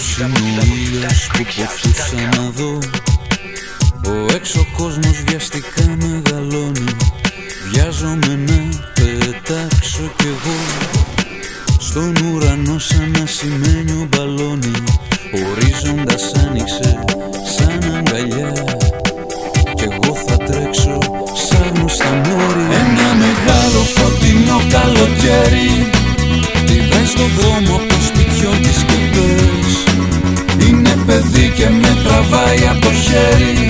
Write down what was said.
Αυτός είναι ο ήλιος που ποθούσα να δω. Ο έξω κόσμος βιαστικά μεγαλώνει. Βιάζομαι να πετάξω κι εγώ. Στον ουρανό σαν ασημένιο μπαλόνι. Ορίζοντας άνοιξε σαν αγκαλιά. Κι εγώ θα τρέξω σαν στα μέρη. Ένα μεγάλο φωτεινό καλοκαίρι. Τη βρες στον δρόμο από το σπιτιό της και πες. Είναι παιδί και με τραβάει από το χέρι.